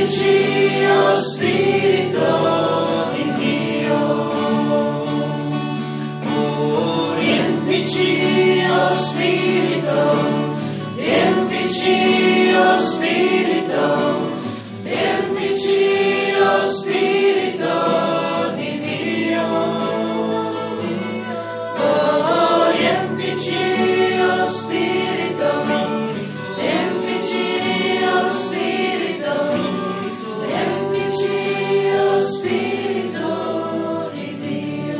Riempici, o Spirito di Dio. Oh, riempici, o Spirito. Riempici, o Spirito. Riempici, o Spirito di Dio. Oh, riempici, o Spirito. Riempici, o Spirito. Riempici, o Spirito di Dio.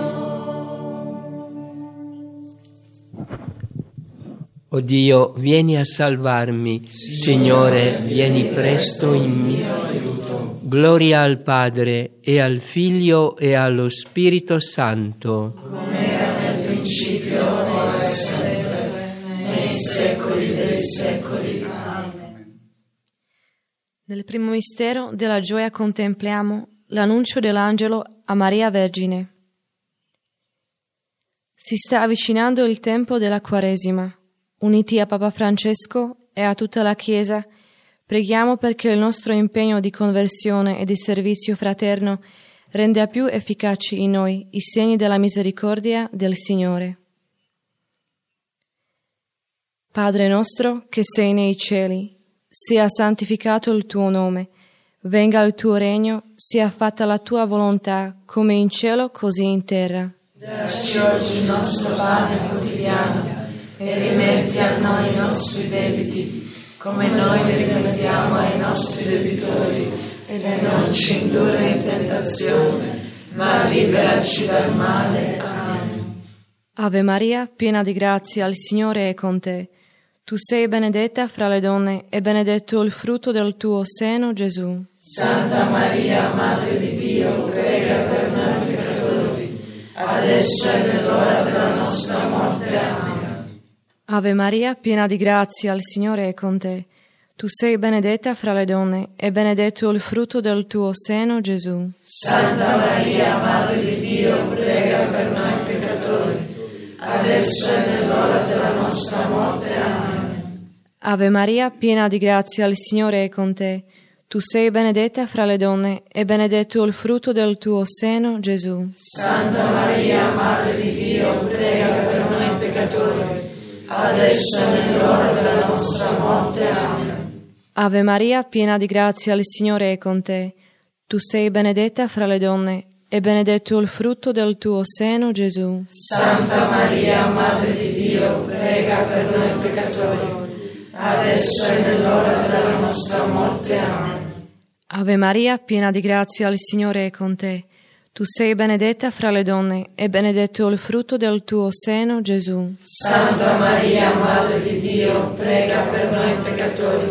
O Dio, vieni a salvarmi. Signore, vieni presto in mio aiuto. Gloria al Padre, e al Figlio, e allo Spirito Santo. Come era nel principio, ora e sempre, nei secoli dei secoli. Amen. Nel primo mistero della gioia contempliamo l'annuncio dell'angelo a Maria Vergine. Si sta avvicinando il tempo della Quaresima. Uniti a Papa Francesco e a tutta la Chiesa, preghiamo perché il nostro impegno di conversione e di servizio fraterno renda più efficaci in noi i segni della misericordia del Signore. Padre nostro che sei nei cieli, sia santificato il tuo nome, venga il tuo regno, sia fatta la tua volontà, come in cielo così in terra. Dacci oggi il nostro pane quotidiano e rimetti a noi i nostri debiti, come noi li rimettiamo ai nostri debitori, e non ci indurre in tentazione, ma liberaci dal male. Amen. Ave Maria, piena di grazia, il Signore è con te. Tu sei benedetta fra le donne, e benedetto il frutto del tuo seno, Gesù. Santa Maria, Madre di Dio, prega per noi peccatori, adesso e nell'ora della nostra morte. Amen. Ave Maria, piena di grazia, il Signore è con te. Tu sei benedetta fra le donne, e benedetto il frutto del tuo seno, Gesù. Santa Maria, Madre di Dio, prega per noi peccatori, adesso e nell'ora della nostra morte. Amen. Ave Maria, piena di grazia, il Signore è con te. Tu sei benedetta fra le donne, e benedetto il frutto del tuo seno, Gesù. Santa Maria, Madre di Dio, prega per noi peccatori, adesso e nell'ora della nostra morte. Amen. Ave Maria, piena di grazia, il Signore è con te. Tu sei benedetta fra le donne, e benedetto il frutto del tuo seno, Gesù. Santa Maria, Madre di Dio, prega per noi peccatori, adesso e nell'ora della nostra morte. Amen. Ave Maria, piena di grazia, il Signore è con te. Tu sei benedetta fra le donne, e benedetto il frutto del tuo seno, Gesù. Santa Maria, Madre di Dio, prega per noi peccatori,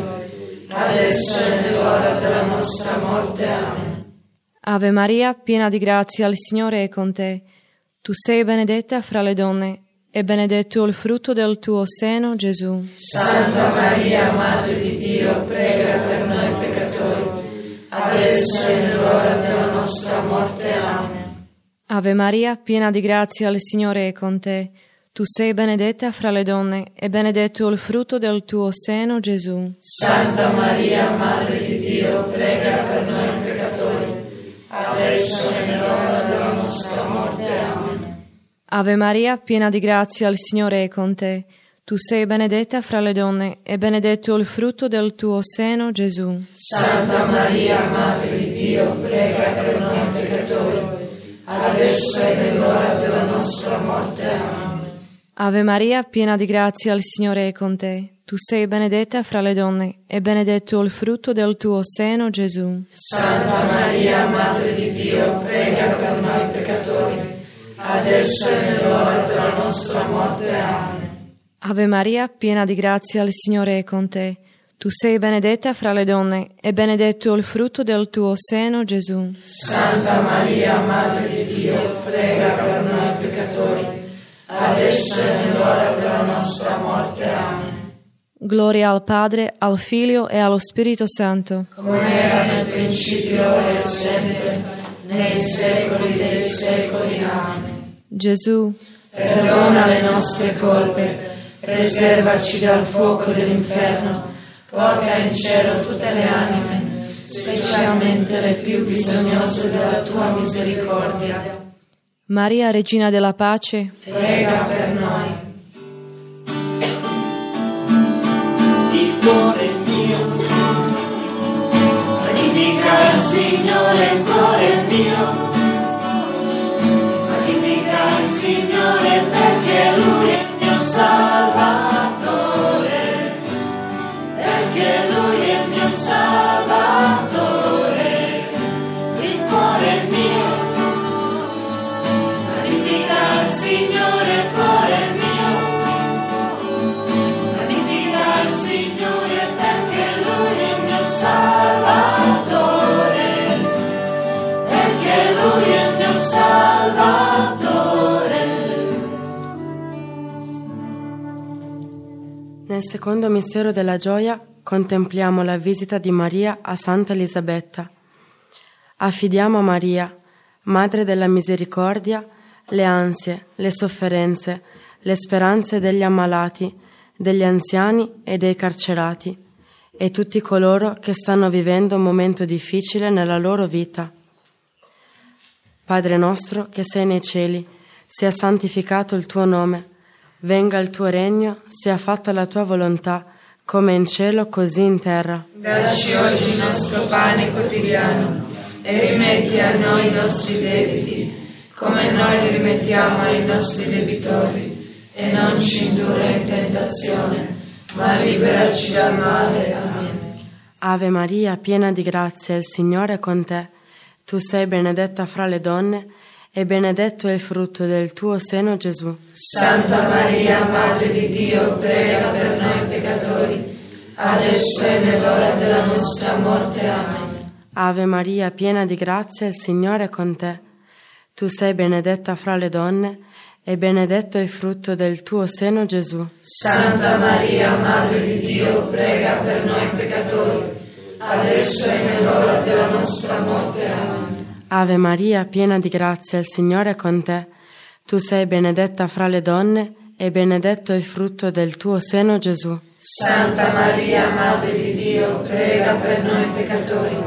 adesso e nell'ora della nostra morte. Amen. Ave Maria, piena di grazia, il Signore è con te. Tu sei benedetta fra le donne, e benedetto il frutto del tuo seno, Gesù. Santa Maria, Madre di Dio, prega per noi peccatori, adesso e nell'ora della nostra morte. Amen. Ave Maria, piena di grazia, il Signore è con te. Tu sei benedetta fra le donne, e benedetto il frutto del tuo seno, Gesù. Santa Maria, Madre di Dio, prega per noi peccatori, adesso e nell'ora della nostra morte. Amen. Ave Maria, piena di grazia, il Signore è con te. Tu sei benedetta fra le donne, e benedetto il frutto del tuo seno, Gesù. Santa Maria, Madre di Dio, prega per noi peccatori, adesso e nell'ora della nostra morte. Amen. Ave Maria, piena di grazia, il Signore è con te. Tu sei benedetta fra le donne, e benedetto il frutto del tuo seno, Gesù. Santa Maria, Madre di Dio, prega per noi peccatori, adesso e nell'ora della nostra morte. Amen. Ave Maria, piena di grazia, il Signore è con te. Tu sei benedetta fra le donne, e benedetto il frutto del tuo seno, Gesù. Santa Maria, Madre di Dio, prega per noi peccatori, adesso e nell'ora della nostra morte. Amen. Gloria al Padre, al Figlio e allo Spirito Santo. Come era nel principio, ora e sempre, nei secoli dei secoli. Amen. Gesù, perdona le nostre colpe, preservaci dal fuoco dell'inferno, porta in cielo tutte le anime, specialmente le più bisognose della tua misericordia. Maria, Regina della Pace, Prega per noi. Il cuore mio magnifica il Signore, il cuore mio magnifica il Signore, perché Lui è il mio Salvatore, perché Lui è il mio Salvatore. Il cuore mio magnifica il Signore, il cuore mio magnifica il Signore, perché Lui è il mio Salvatore, perché Lui è il mio Salvatore. Nel secondo mistero della gioia contempliamo la visita di Maria a Santa Elisabetta. Affidiamo a Maria, Madre della Misericordia, le ansie, le sofferenze, le speranze degli ammalati, degli anziani e dei carcerati e tutti coloro che stanno vivendo un momento difficile nella loro vita. Padre nostro che sei nei cieli, sia santificato il tuo nome, venga il tuo regno, sia fatta la tua volontà, come in cielo così in terra. Dacci oggi il nostro pane quotidiano e rimetti a noi i nostri debiti, come noi li rimettiamo ai nostri debitori, e non ci indurre in tentazione, ma liberaci dal male. Amen. Ave Maria, piena di grazia, il Signore è con te. Tu sei benedetta fra le donne, e benedetto è il frutto del tuo seno, Gesù. Santa Maria, Madre di Dio, prega per noi peccatori, adesso e nell'ora della nostra morte. Amen. Ave Maria, piena di grazia, il Signore è con te. Tu sei benedetta fra le donne, e benedetto è il frutto del tuo seno, Gesù. Santa Maria, Madre di Dio, prega per noi peccatori, adesso e nell'ora della nostra morte. Amen. Ave Maria, piena di grazia, il Signore è con te. Tu sei benedetta fra le donne, e benedetto è il frutto del tuo seno, Gesù. Santa Maria, Madre di Dio, prega per noi peccatori,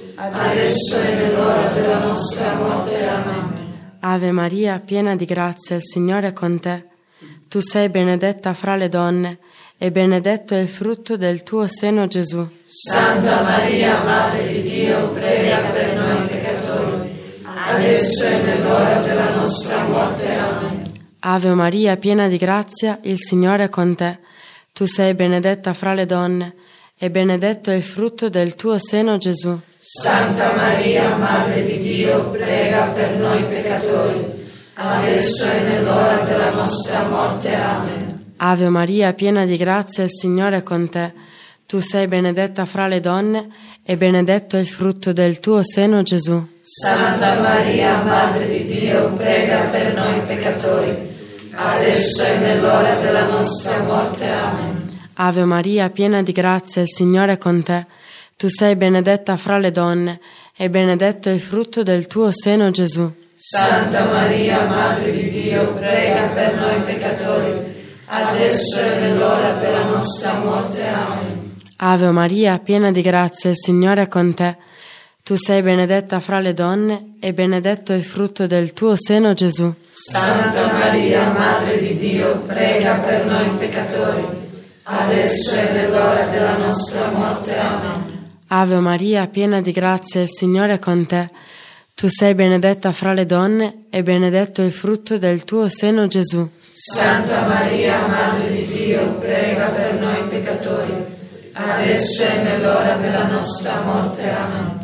adesso e nell'ora della nostra morte. Amen. Ave Maria, piena di grazia, il Signore è con te. Tu sei benedetta fra le donne, e benedetto è il frutto del tuo seno, Gesù. Santa Maria, Madre di Dio, prega per noi peccatori, adesso e nell'ora della nostra morte. Amen. Ave Maria, piena di grazia, il Signore è con te. Tu sei benedetta fra le donne, e benedetto è il frutto del tuo seno, Gesù. Santa Maria, Madre di Dio, prega per noi peccatori, adesso e nell'ora della nostra morte. Amen. Ave Maria, piena di grazia, il Signore è con te. Tu sei benedetta fra le donne, e benedetto è il frutto del tuo seno, Gesù. Santa Maria, Madre di Dio, prega per noi peccatori, adesso e nell'ora della nostra morte. Amen. Ave Maria, piena di grazia, il Signore è con te. Tu sei benedetta fra le donne, e benedetto è il frutto del tuo seno, Gesù. Santa Maria, Madre di Dio, prega per noi peccatori, adesso e nell'ora della nostra morte. Amen. Ave Maria, piena di grazia, il Signore è con te. Tu sei benedetta fra le donne, e benedetto è il frutto del tuo seno, Gesù. Santa Maria, Madre di Dio, prega per noi peccatori, adesso e nell'ora della nostra morte. Amen. Ave Maria, piena di grazia, il Signore è con te. Tu sei benedetta fra le donne, e benedetto è il frutto del tuo seno, Gesù. Santa Maria, Madre di Dio, prega per noi peccatori, adesso e nell'ora della nostra morte. Amen.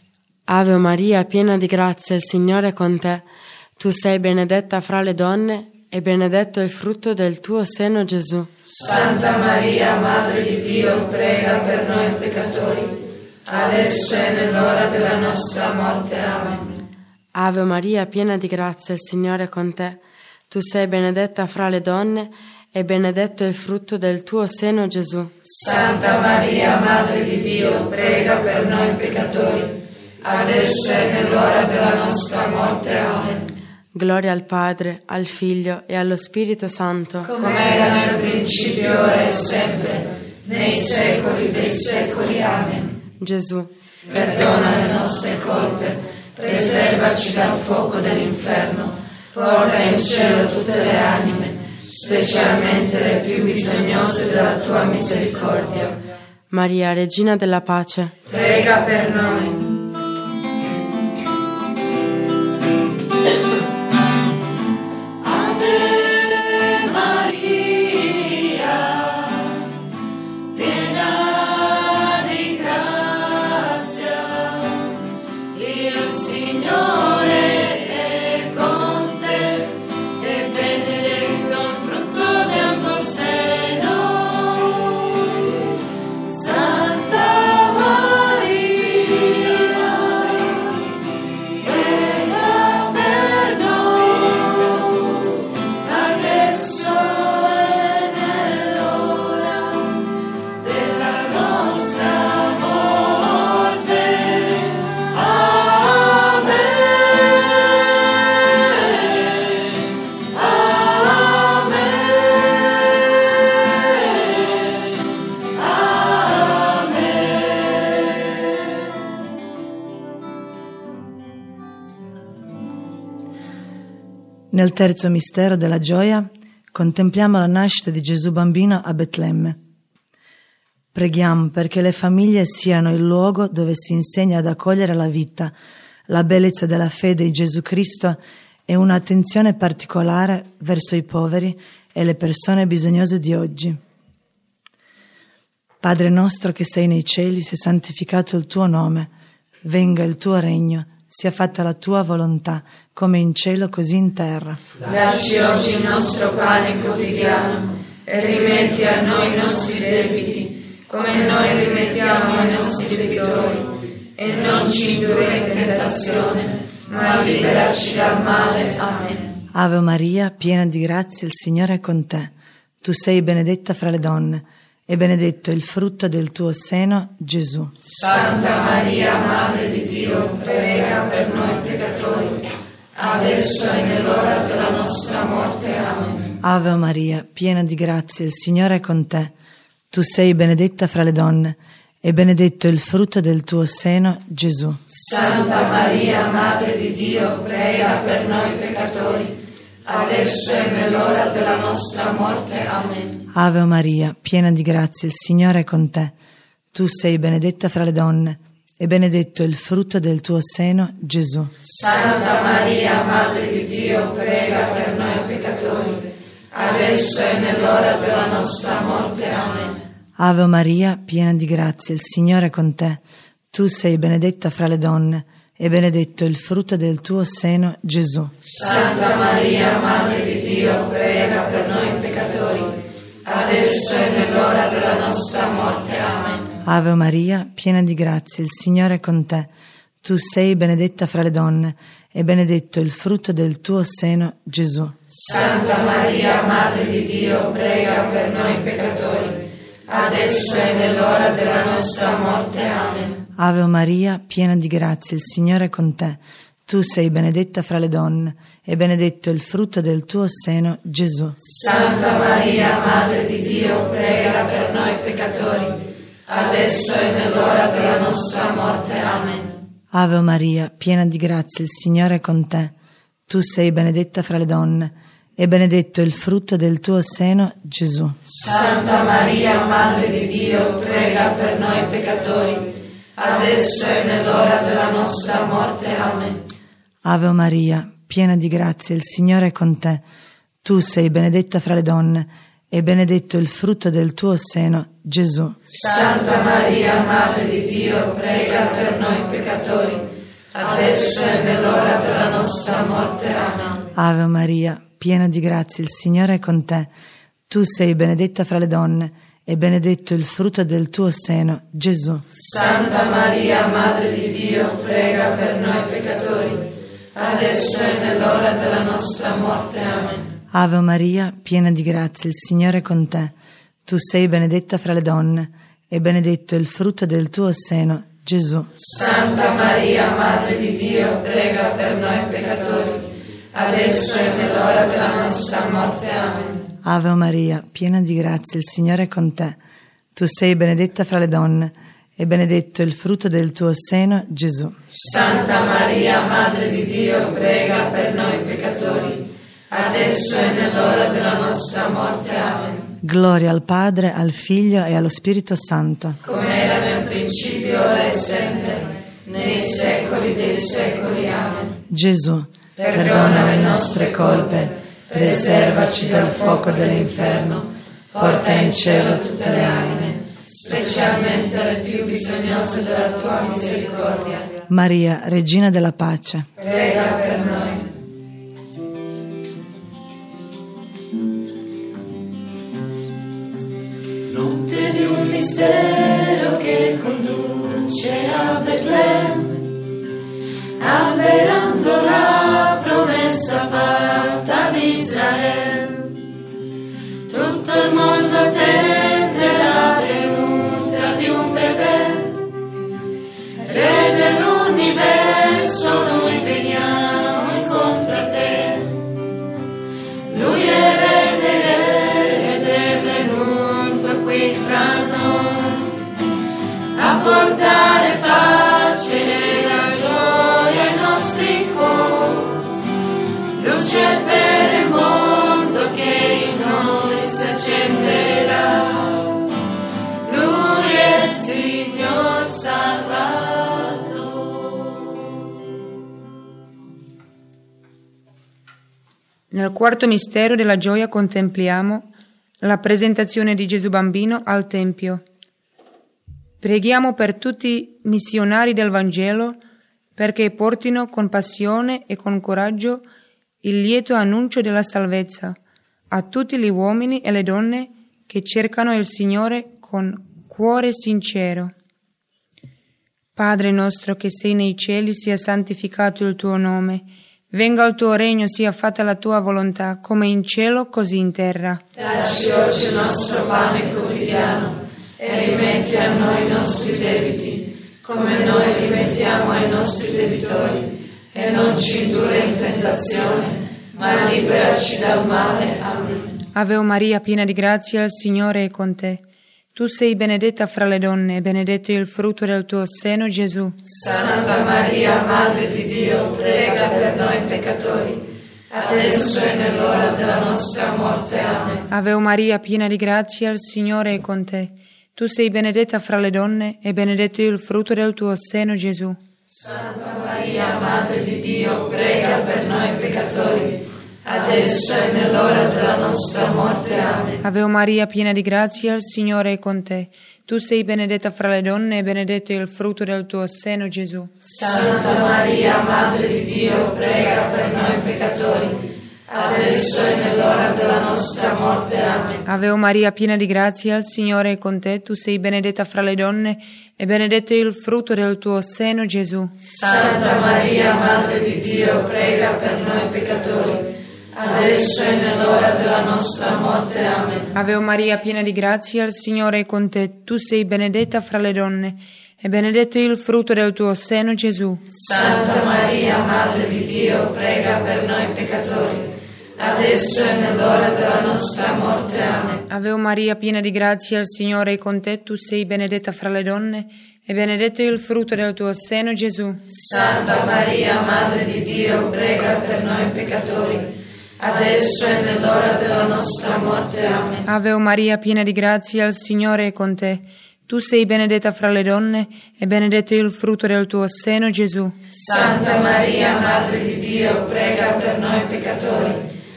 Ave Maria, piena di grazia, il Signore è con te. Tu sei benedetta fra le donne, e benedetto è il frutto del tuo seno, Gesù. Santa Maria, Madre di Dio, prega per noi peccatori, adesso e nell'ora della nostra morte. Amen. Ave Maria, piena di grazia, il Signore è con te. Tu sei benedetta fra le donne, e benedetto è il frutto del tuo seno, Gesù. Santa Maria, Madre di Dio, prega per noi peccatori, adesso e nell'ora della nostra morte. Amen. Gloria al Padre, al Figlio e allo Spirito Santo, come era nel principio, ora e sempre, nei secoli dei secoli. Amen. Gesù, perdona le nostre colpe, preservaci dal fuoco dell'inferno, porta in cielo tutte le anime, specialmente le più bisognose della tua misericordia. Maria, Regina della Pace, prega per noi. Nel terzo mistero della gioia contempliamo la nascita di Gesù bambino a Betlemme. Preghiamo perché le famiglie siano il luogo dove si insegna ad accogliere la vita, la bellezza della fede in Gesù Cristo e un'attenzione particolare verso i poveri e le persone bisognose di oggi. Padre nostro che sei nei cieli, sia santificato il tuo nome, venga il tuo regno, sia fatta la tua volontà, come in cielo così in terra. Dacci oggi il nostro pane quotidiano e rimetti a noi i nostri debiti, come noi rimettiamo ai nostri debitori, e non ci indurre in tentazione, ma liberaci dal male. Amen. Ave Maria, piena di grazia, il Signore è con te. Tu sei benedetta fra le donne, e benedetto il frutto del tuo seno, Gesù. Santa Maria, Madre di Dio, prega per noi peccatori, adesso e nell'ora della nostra morte. Amen. Ave Maria, piena di grazia, il Signore è con te. Tu sei benedetta fra le donne, e benedetto il frutto del tuo seno, Gesù. Santa Maria, Madre di Dio, prega per noi peccatori, adesso e nell'ora della nostra morte. Amen. Ave Maria, piena di grazia, il Signore è con te. Tu sei benedetta fra le donne, e benedetto il frutto del tuo seno, Gesù. Santa Maria, Madre di Dio, prega per noi peccatori, adesso e nell'ora della nostra morte. Amen. Ave Maria, piena di grazia, il Signore è con te. Tu sei benedetta fra le donne, e benedetto il frutto del tuo seno, Gesù. Santa Maria, Madre di Dio, prega per noi peccatori, adesso e nell'ora della nostra morte. Amen. Ave Maria, piena di grazia, il Signore è con te. Tu sei benedetta fra le donne, e benedetto il frutto del tuo seno, Gesù. Santa Maria, Madre di Dio, prega per noi peccatori, adesso e nell'ora della nostra morte. Amen. Ave Maria, piena di grazia, il Signore è con te. Tu sei benedetta fra le donne, e benedetto il frutto del tuo seno, Gesù. Santa Maria, Madre di Dio, prega per noi peccatori, adesso e nell'ora della nostra morte. Amen. Ave Maria, piena di grazia, il Signore è con te. Tu sei benedetta fra le donne, e benedetto il frutto del tuo seno, Gesù. Santa Maria, Madre di Dio, prega per noi peccatori, adesso e nell'ora della nostra morte. Amen. Ave Maria, piena di grazia, il Signore è con te. Tu sei benedetta fra le donne, e benedetto il frutto del tuo seno, Gesù. Santa Maria, Madre di Dio, prega per noi peccatori, adesso e nell'ora della nostra morte. Amen. Ave Maria, piena di grazia, il Signore è con te. Tu sei benedetta fra le donne, e benedetto il frutto del tuo seno, Gesù. Santa Maria, Madre di Dio, prega per noi peccatori, adesso e nell'ora della nostra morte. Amen. Ave Maria, piena di grazia, il Signore è con te. Tu sei benedetta fra le donne, e benedetto il frutto del tuo seno, Gesù. Santa Maria, Madre di Dio, prega per noi peccatori, adesso e nell'ora della nostra morte. Amen. Ave Maria, piena di grazia, il Signore è con te. Tu sei benedetta fra le donne, e benedetto il frutto del tuo seno, Gesù. Santa Maria, Madre di Dio, prega per noi peccatori, adesso e nell'ora della nostra morte. Amen. Gloria al Padre, al Figlio e allo Spirito Santo. Come era nel principio, ora e sempre, nei secoli dei secoli. Amen. Gesù, Perdona le nostre colpe, preservaci dal fuoco dell'inferno, porta in cielo tutte le anime, specialmente le più bisognose della tua misericordia. Maria, Regina della Pace, Prega per noi. Notte di un mistero che conduce a Betlemme, avverando la promessa fatta ad Israele. Tutto il mondo attende la venuta di un bebè, Re dell'universo, noi veniamo incontro a te. Lui è Re dei Re ed è venuto qui fra noi a portare pace e la gioia ai nostri cuori, luce per il mondo che in noi si accenderà. Lui è Signor Salvatore. Nel quarto mistero della gioia contempliamo la presentazione di Gesù bambino al Tempio. Preghiamo per tutti i missionari del Vangelo perché portino con passione e con coraggio il lieto annuncio della salvezza a tutti gli uomini e le donne che cercano il Signore con cuore sincero. Padre nostro che sei nei cieli, sia santificato il tuo nome. Venga il tuo regno, sia fatta la tua volontà, come in cielo così in terra. Dacci oggi il nostro pane quotidiano e rimetti a noi i nostri debiti, come noi rimettiamo ai nostri debitori, e non ci indurre in tentazione, ma liberaci dal male. Amen. Ave Maria, piena di grazia, il Signore è con te. Tu sei benedetta fra le donne, e benedetto il frutto del tuo seno, Gesù. Santa Maria, Madre di Dio, prega per noi peccatori, adesso e nell'ora della nostra morte. Amen. Ave Maria, piena di grazia, il Signore è con te. Tu sei benedetta fra le donne, e benedetto il frutto del tuo seno, Gesù. Santa Maria, Madre di Dio, prega per noi peccatori, adesso e nell'ora della nostra morte. Amen. Ave Maria, piena di grazia, il Signore è con te. Tu sei benedetta fra le donne, e benedetto il frutto del tuo seno, Gesù. Santa Maria, Madre di Dio, prega per noi peccatori, adesso e nell'ora della nostra morte. Amen. Ave Maria, piena di grazia, il Signore è con te. Tu sei benedetta fra le donne, e benedetto il frutto del tuo seno, Gesù. Santa Maria, Madre di Dio, prega per noi peccatori, adesso e nell'ora della nostra morte. Amen. Ave Maria, piena di grazia, il Signore è con te. Tu sei benedetta fra le donne, e benedetto il frutto del tuo seno, Gesù. Santa Maria, Madre di Dio, prega per noi peccatori, adesso e nell'ora della nostra morte. Amen. Ave Maria, piena di grazia, il Signore è con te. Tu sei benedetta fra le donne, e benedetto il frutto del tuo seno, Gesù. Santa Maria, Madre di Dio, prega per noi peccatori, adesso e nell'ora della nostra morte. Amen. Ave Maria, piena di grazia, il Signore è con te. Tu sei benedetta fra le donne, e benedetto il frutto del tuo seno, Gesù. Santa Maria, Madre di Dio, prega per noi peccatori,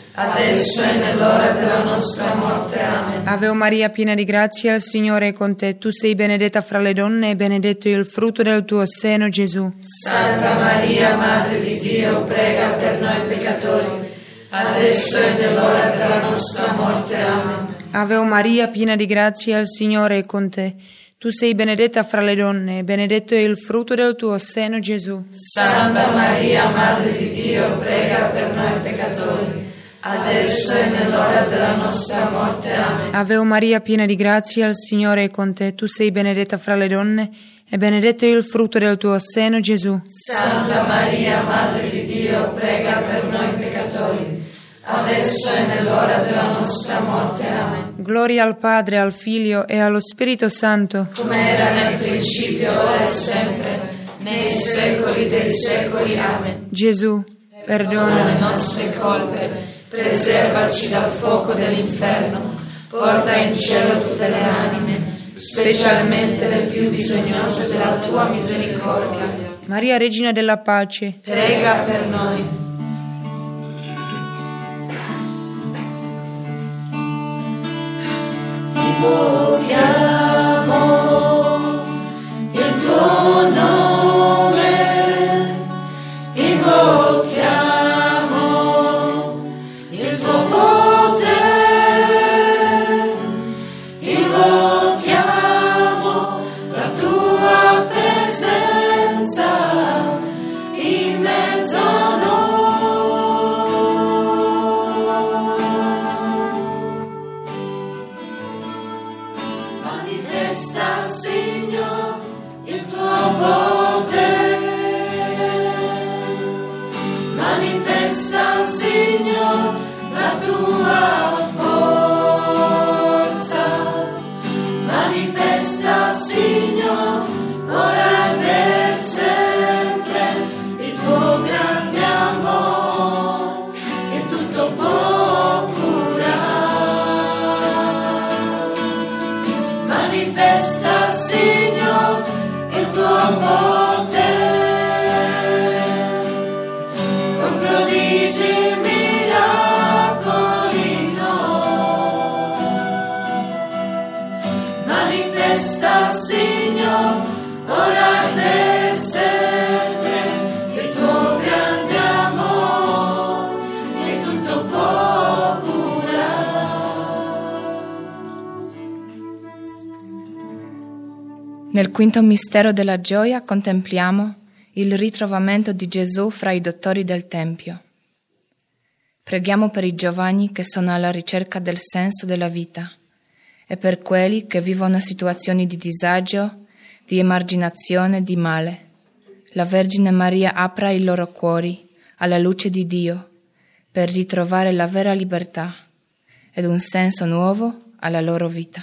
adesso e nell'ora della nostra morte. Amen. Ave Maria, piena di grazia, il Signore è con te. Tu sei benedetta fra le donne, e benedetto il frutto del tuo seno, Gesù. Santa Maria, Madre di Dio, prega per noi peccatori, adesso e nell'ora della nostra morte. Amen. Ave Maria, piena di grazia, il Signore è con te. Tu sei benedetta fra le donne, e benedetto è il frutto del tuo seno, Gesù. Santa Maria, Madre di Dio, prega per noi peccatori, adesso e nell'ora della nostra morte. Amen. Ave Maria, piena di grazia, il Signore è con te. Tu sei benedetta fra le donne, e benedetto è il frutto del tuo seno, Gesù. Santa Maria, Madre di Dio, prega per noi peccatori, adesso e nell'ora della nostra morte. Amen. Gloria al Padre, al Figlio e allo Spirito Santo, come era nel principio, ora e sempre, nei secoli dei secoli. Amen. Gesù, perdona le nostre colpe, preservaci dal fuoco dell'inferno, porta in cielo tutte le anime, specialmente le più bisognose della tua misericordia. Maria, Regina della Pace, prega per noi. Invochiamo il tuo nome, invochiamo il tuo potere, invochiamo la tua presenza in mezzo a noi. Manifesta, Signore, il tuo potere, manifesta, Signore, la tua forza, manifesta, Signore, ora e sempre il tuo grande amore che tutto può curare. Manifesta, Signore, il tuo potere con prodigi e miracoli in noi. Manifesta, Signore, ora e sempre il tuo grande amore che tutto può curare. Nel quinto mistero della gioia contempliamo il ritrovamento di Gesù fra i dottori del Tempio. Preghiamo per i giovani che sono alla ricerca del senso della vita e per quelli che vivono situazioni di disagio, di emarginazione, di male. La Vergine Maria apra i loro cuori alla luce di Dio per ritrovare la vera libertà ed un senso nuovo alla loro vita.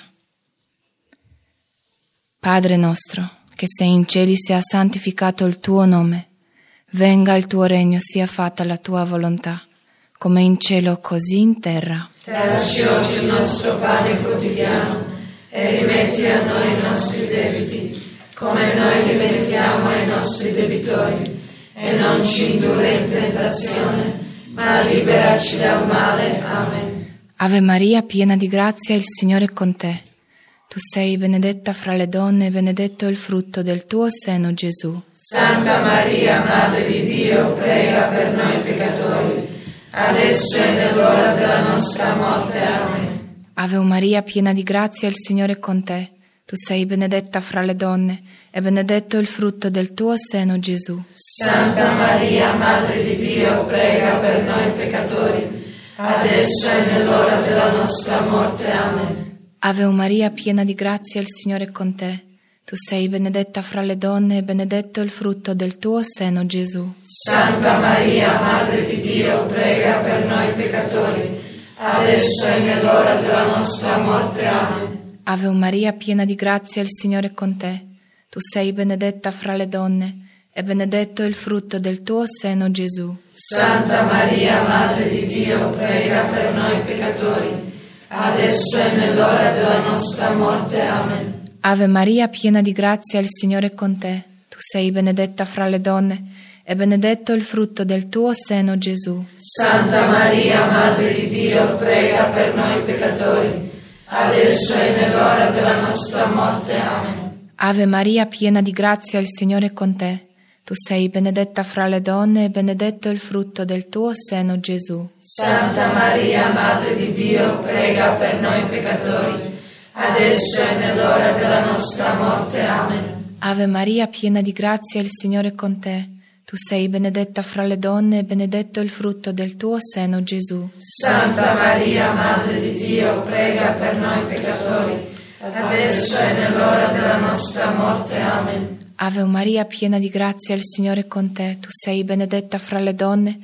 Padre nostro, che sei in cieli, sia santificato il tuo nome. Venga il tuo regno, sia fatta la tua volontà, come in cielo così in terra. Dacci oggi il nostro pane quotidiano e rimetti a noi i nostri debiti, come noi rimettiamo ai nostri debitori, e non ci indurre in tentazione, ma liberaci dal male. Amen. Ave Maria, piena di grazia, il Signore è con te. Tu sei benedetta fra le donne e benedetto il frutto del tuo seno, Gesù. Santa Maria, Madre di Dio, prega per noi peccatori, adesso e nell'ora della nostra morte. Amen. Ave Maria, piena di grazia, il Signore è con te. Tu sei benedetta fra le donne e benedetto il frutto del tuo seno, Gesù. Santa Maria, Madre di Dio, prega per noi peccatori, adesso e nell'ora della nostra morte. Amen. Ave Maria, piena di grazia, il Signore è con te. Tu sei benedetta fra le donne e benedetto il frutto del tuo seno, Gesù. Santa Maria, Madre di Dio, prega per noi peccatori, adesso e nell'ora della nostra morte. Amen. Ave Maria, piena di grazia, il Signore è con te. Tu sei benedetta fra le donne e benedetto il frutto del tuo seno, Gesù. Santa Maria, Madre di Dio, prega per noi peccatori, adesso e nell'ora della nostra morte. Amen. Ave Maria, piena di grazia, il Signore è con te. Tu sei benedetta fra le donne e benedetto il frutto del tuo seno, Gesù. Santa Maria, Madre di Dio, prega per noi peccatori, adesso e nell'ora della nostra morte. Amen. Ave Maria, piena di grazia, il Signore è con te. Tu sei benedetta fra le donne e benedetto il frutto del tuo seno, Gesù. Santa Maria, Madre di Dio, prega per noi peccatori, adesso e nell'ora della nostra morte. Amen. Ave Maria, piena di grazia, il Signore è con te. Tu sei benedetta fra le donne e benedetto il frutto del tuo seno, Gesù. Santa Maria, Madre di Dio, prega per noi peccatori, adesso e nell'ora della nostra morte. Amen. Ave Maria, piena di grazia, il Signore è con te. Tu sei benedetta fra le donne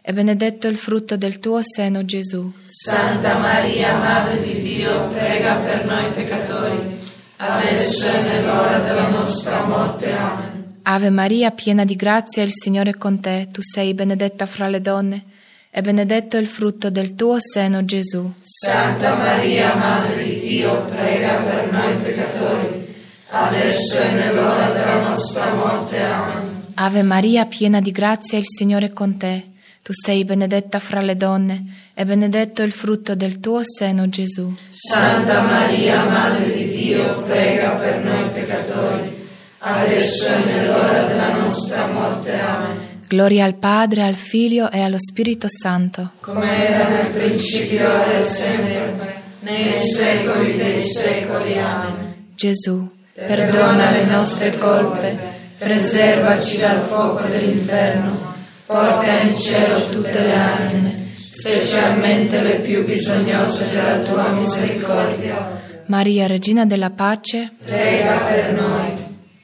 e benedetto il frutto del tuo seno, Gesù. Santa Maria, Madre di Dio, prega per noi peccatori, adesso e nell'ora della nostra morte. Amen. Ave Maria, piena di grazia, il Signore è con te. Tu sei benedetta fra le donne, e benedetto il frutto del tuo seno, Gesù. Santa Maria, Madre di Dio, prega per noi peccatori, adesso e nell'ora della nostra morte. Amen. Ave Maria, piena di grazia, il Signore è con te. Tu sei benedetta fra le donne, e benedetto il frutto del tuo seno, Gesù. Santa Maria, Madre di Dio, prega per noi peccatori, adesso e nell'ora della nostra morte. Amen. Gloria al Padre, al Figlio e allo Spirito Santo. Come era nel principio, ora e sempre, nei secoli dei secoli. Amen. Gesù, Perdona le nostre colpe, preservaci dal fuoco dell'inferno, porta in cielo tutte le anime, specialmente le più bisognose della tua misericordia. Maria, Regina della Pace, prega per noi.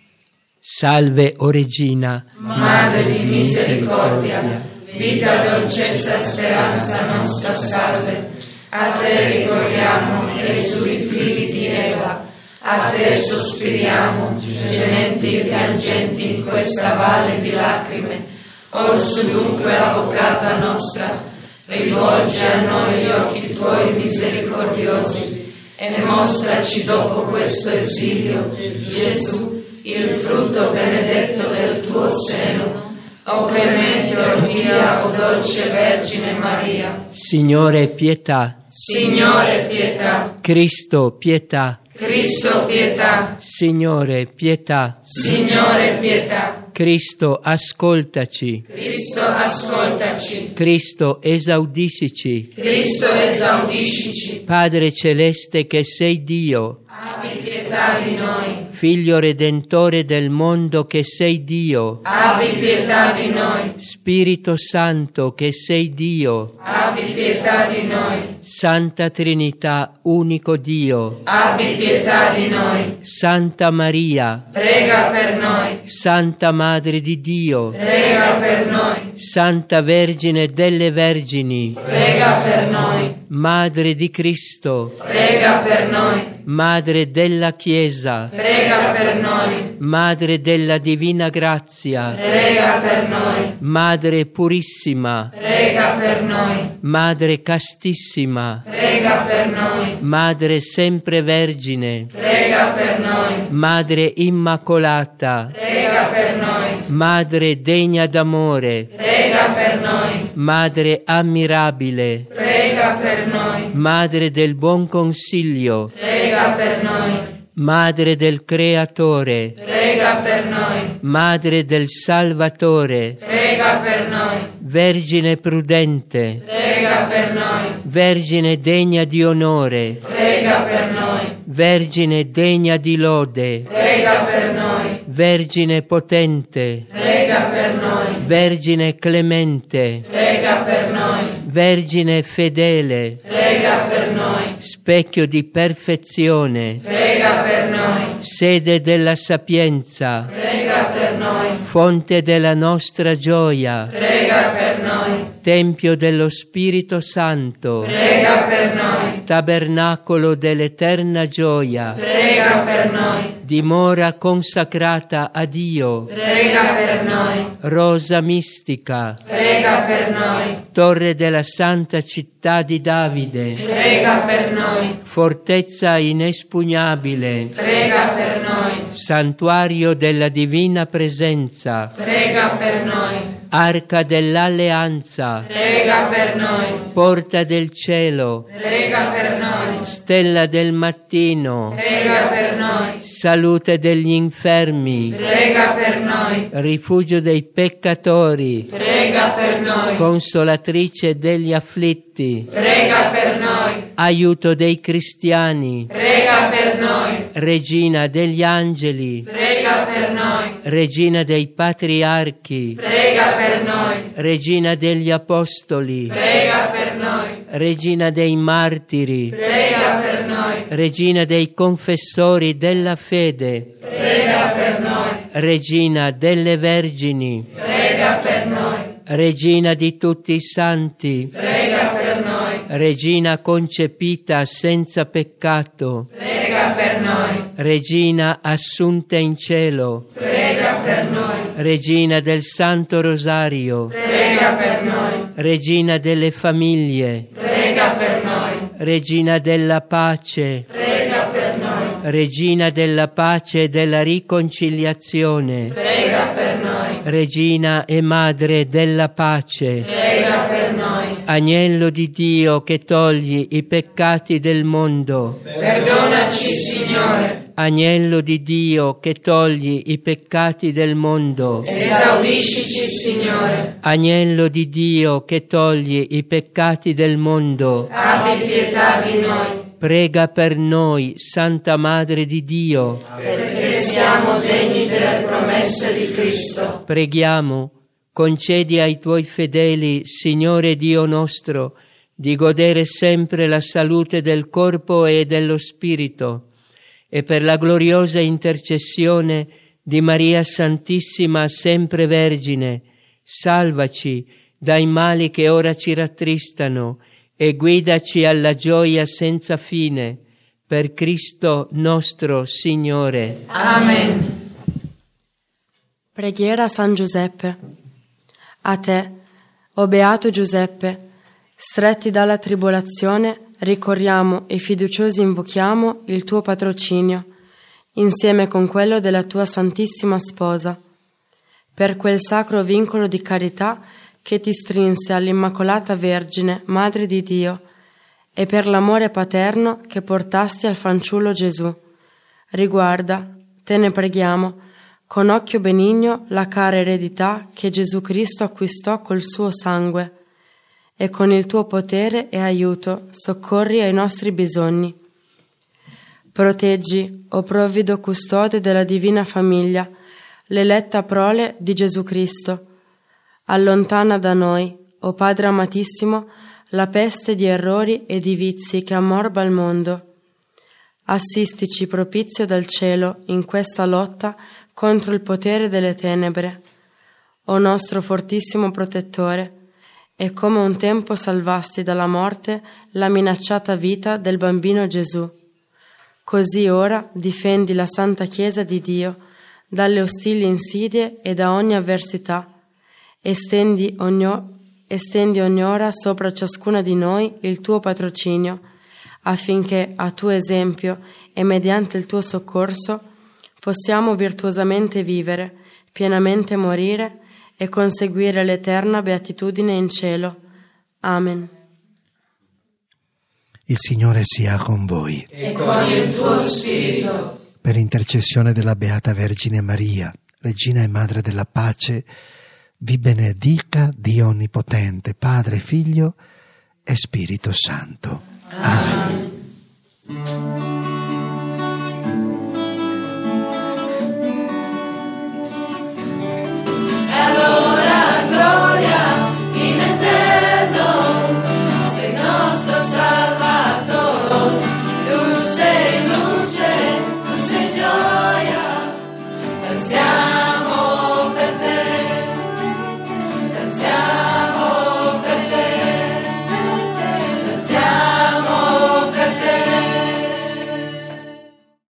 Salve, o Regina, Madre di misericordia, vita, dolcezza, speranza nostra, salve. A te ricorriamo, e sui figli di Eva, a te sospiriamo, gementi e piangenti in questa valle di lacrime. Orsu dunque, avvocata nostra, rivolgi a noi gli occhi tuoi misericordiosi e mostraci dopo questo esilio, Gesù, il frutto benedetto del tuo seno. O clemente, o mia, o dolce Vergine Maria. Signore, pietà. Signore, pietà. Cristo, pietà. Cristo, pietà. Signore, pietà. Signore, pietà. Cristo, ascoltaci. Cristo, ascoltaci. Cristo, esaudiscici. Cristo, esaudiscici. Padre celeste che sei Dio, abbi pietà di noi. Figlio redentore del mondo che sei Dio, abbi pietà di noi. Spirito Santo che sei Dio, abbi pietà di noi. Santa Trinità, unico Dio, abbi pietà di noi. Santa Maria, prega per noi. Santa Madre di Dio, prega per noi. Santa Vergine delle Vergini, prega per noi. Madre di Cristo, prega per noi. Madre della Chiesa, prega per noi. Madre della Divina Grazia, prega per noi. Madre purissima, prega per noi. Madre castissima, prega per noi. Madre sempre Vergine, prega per noi. Madre immacolata, prega per noi. Madre degna d'amore, prega per noi. Madre ammirabile, prega per noi. Madre del buon consiglio, prega per noi. Madre del Creatore, prega per noi. Madre del Salvatore, prega per noi. Vergine prudente, prega per noi. Vergine degna di onore, prega per noi. Vergine degna di lode, prega per noi. Vergine potente, prega per noi. Vergine clemente, prega per noi. Vergine fedele, prega per noi. Specchio di perfezione, prega per noi. Sede della sapienza, prega per noi. Fonte della nostra gioia, prega per noi. Tempio dello Spirito Santo, prega per noi. Tabernacolo dell'eterna gioia, prega per noi. Dimora consacrata a Dio, prega per noi. Rosa mistica, prega per noi. Torre della santa città di Davide, prega per noi. Fortezza inespugnabile, prega per noi. Santuario della divina presenza, prega per noi. Arca dell'alleanza, prega per noi. Porta del cielo, prega per noi. Stella del mattino, prega per noi. Salute degli infermi, prega per noi. Rifugio dei peccatori, prega per noi. Consolatrice degli afflitti, prega per noi. Aiuto dei cristiani, prega per noi. Regina degli angeli, prega per noi. Regina dei patriarchi, prega per noi. Regina degli apostoli, prega per noi. Regina dei martiri, prega per noi. Regina dei confessori della fede, prega per noi. Regina delle vergini, prega per noi. Regina di tutti i santi, prega per noi. Regina concepita senza peccato, Prega per noi. Regina assunta in cielo, Prega per noi. Regina del Santo Rosario, Prega per noi. Regina delle famiglie, Prega per noi. Regina della pace, Prega per noi. Regina della pace e della riconciliazione, Prega per noi. Regina e Madre della pace, Prega per noi. Agnello di Dio che togli i peccati del mondo, Perdonaci, Signore. Agnello di Dio che togli i peccati del mondo, Esaudiscici, Signore. Agnello di Dio che togli i peccati del mondo, Abbi pietà di noi, prega per noi, Santa Madre di Dio. perché siamo degni delle promesse di Cristo. Preghiamo, concedi ai tuoi fedeli, Signore Dio nostro, di godere sempre la salute del corpo e dello spirito, e per la gloriosa intercessione di Maria Santissima sempre Vergine, salvaci dai mali che ora ci rattristano e guidaci alla gioia senza fine, per Cristo nostro Signore. Amen. Preghiera a San Giuseppe. A te, o beato Giuseppe, stretti dalla tribolazione, ricorriamo e fiduciosi invochiamo il tuo patrocinio, insieme con quello della tua Santissima Sposa, per quel sacro vincolo di carità che ti strinse all'Immacolata Vergine, Madre di Dio, e per l'amore paterno che portasti al fanciullo Gesù. Riguarda, te ne preghiamo, con occhio benigno la cara eredità che Gesù Cristo acquistò col suo sangue, e con il tuo potere e aiuto soccorri ai nostri bisogni. Proteggi, o provvido custode della divina famiglia, l'eletta prole di Gesù Cristo. Allontana da noi, o Padre amatissimo, la peste di errori e di vizi che ammorba il mondo. Assistici propizio dal cielo in questa lotta contro il potere delle tenebre. O nostro fortissimo protettore, e come un tempo salvasti dalla morte la minacciata vita del bambino Gesù, così ora difendi la Santa Chiesa di Dio dalle ostili insidie e da ogni avversità. Estendi ogni ora sopra ciascuna di noi il tuo patrocinio, affinché a tuo esempio e mediante il tuo soccorso possiamo virtuosamente vivere, pienamente morire e conseguire l'eterna beatitudine in cielo. Amen. Il Signore sia con voi. E con il tuo spirito. Per intercessione della Beata Vergine Maria, Regina e Madre della Pace, vi benedica Dio Onnipotente, Padre, Figlio e Spirito Santo. Amen.